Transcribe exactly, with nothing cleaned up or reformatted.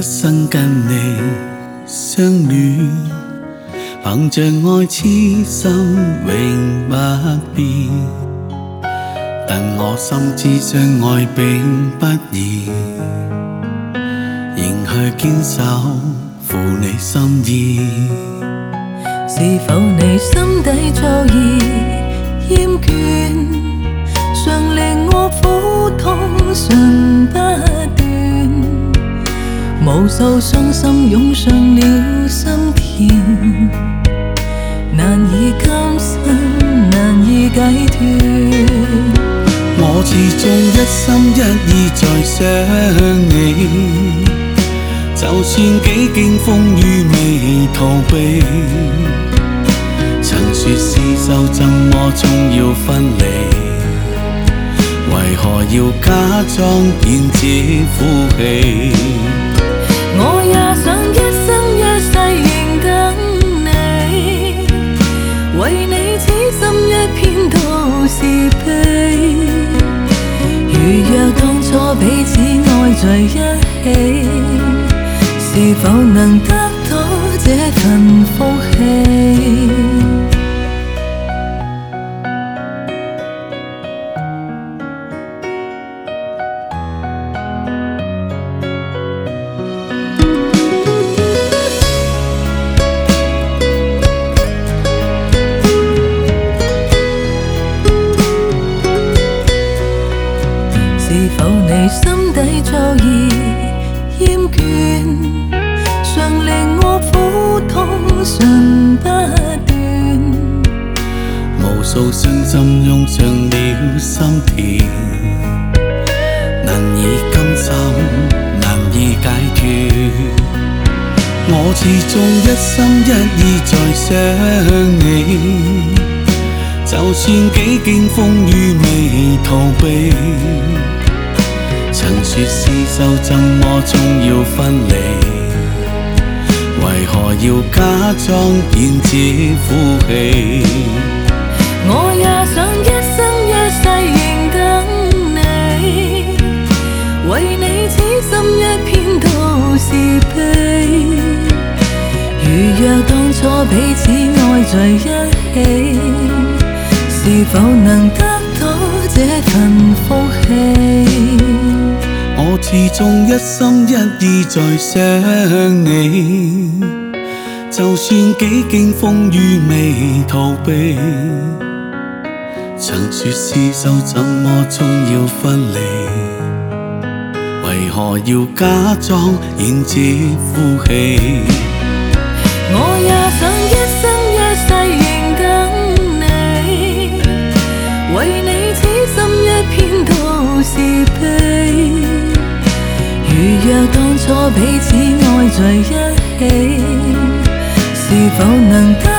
生跟你相戀，憑着愛痴心永不變。但我深知相愛並不易，仍去堅守負你心意。 是否你心底早已厭倦，常令我苦痛唇不斷，無數傷心湧上了心田，難以甘心，難以解脫。 我始終一心一意在想你，就算幾經風雨未逃避。曾說廝守，怎麼終要分離？為何要假裝演自負氣？ 我也想一生一世仍等你，為你痴心一片都是悲。如若當初彼此愛在一起，是否能得到這份福氣？是否你心底早已厭倦，常令我苦痛唇不斷， 無數傷心湧上了心田，難以甘心，難以解脫。我始終一心一意在想你，就算幾經風雨未逃避。曾說廝守，怎麼終要分離？為何要假裝演自負氣？ 我也想一生一世仍等你，為你痴心一片都是悲。如若當初彼此愛在一起，是否能得到這份福氣？ 我始終一心一意在想你，就算幾經風雨未逃避。曾說廝守，怎麼終要分離？為何要假裝演自負氣？ 我也想一生一世仍等你，為你痴心一片都是悲。如若當初彼此愛在一起，是否能得